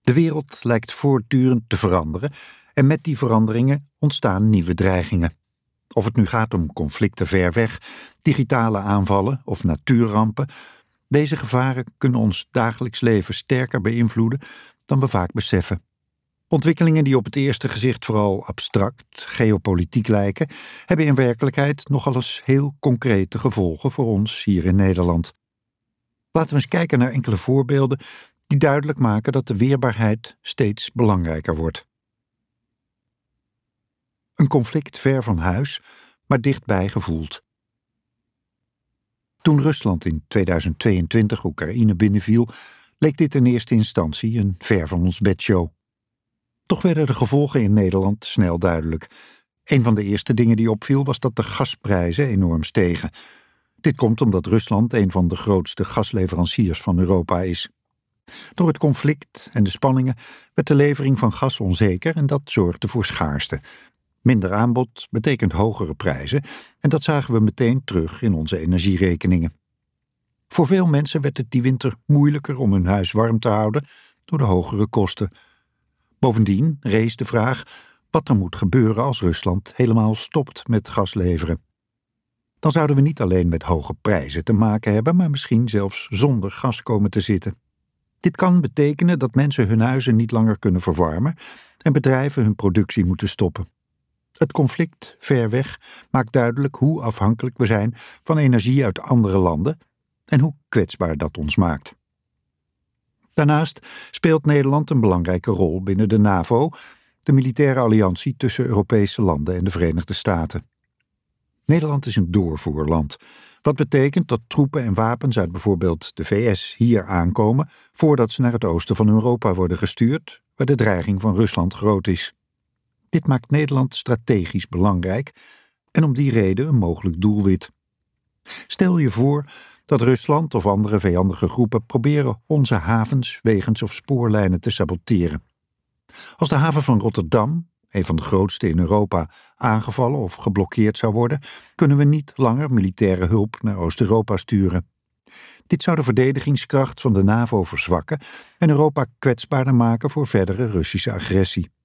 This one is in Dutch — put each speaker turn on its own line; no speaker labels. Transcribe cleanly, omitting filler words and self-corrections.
De wereld lijkt voortdurend te veranderen en met die veranderingen ontstaan nieuwe dreigingen. Of het nu gaat om conflicten ver weg, digitale aanvallen of natuurrampen, deze gevaren kunnen ons dagelijks leven sterker beïnvloeden dan we vaak beseffen. Ontwikkelingen die op het eerste gezicht vooral abstract, geopolitiek lijken, hebben in werkelijkheid nogal eens heel concrete gevolgen voor ons hier in Nederland. Laten we eens kijken naar enkele voorbeelden die duidelijk maken dat de weerbaarheid steeds belangrijker wordt. Een conflict ver van huis, maar dichtbij gevoeld. Toen Rusland in 2022 Oekraïne binnenviel, leek dit in eerste instantie een ver van ons bedshow. Toch werden de gevolgen in Nederland snel duidelijk. Een van de eerste dingen die opviel was dat de gasprijzen enorm stegen. Dit komt omdat Rusland een van de grootste gasleveranciers van Europa is. Door het conflict en de spanningen werd de levering van gas onzeker en dat zorgde voor schaarste. Minder aanbod betekent hogere prijzen en dat zagen we meteen terug in onze energierekeningen. Voor veel mensen werd het die winter moeilijker om hun huis warm te houden door de hogere kosten. Bovendien rees de vraag wat er moet gebeuren als Rusland helemaal stopt met gas leveren. Dan zouden we niet alleen met hoge prijzen te maken hebben, maar misschien zelfs zonder gas komen te zitten. Dit kan betekenen dat mensen hun huizen niet langer kunnen verwarmen en bedrijven hun productie moeten stoppen. Het conflict ver weg maakt duidelijk hoe afhankelijk we zijn van energie uit andere landen en hoe kwetsbaar dat ons maakt. Daarnaast speelt Nederland een belangrijke rol binnen de NAVO, de militaire alliantie tussen Europese landen en de Verenigde Staten. Nederland is een doorvoerland, wat betekent dat troepen en wapens uit bijvoorbeeld de VS hier aankomen voordat ze naar het oosten van Europa worden gestuurd, waar de dreiging van Rusland groot is. Dit maakt Nederland strategisch belangrijk en om die reden een mogelijk doelwit. Stel je voor dat Rusland of andere vijandige groepen proberen onze havens, wegens of spoorlijnen te saboteren. Als de haven van Rotterdam, een van de grootste in Europa, aangevallen of geblokkeerd zou worden, kunnen we niet langer militaire hulp naar Oost-Europa sturen. Dit zou de verdedigingskracht van de NAVO verzwakken en Europa kwetsbaarder maken voor verdere Russische agressie.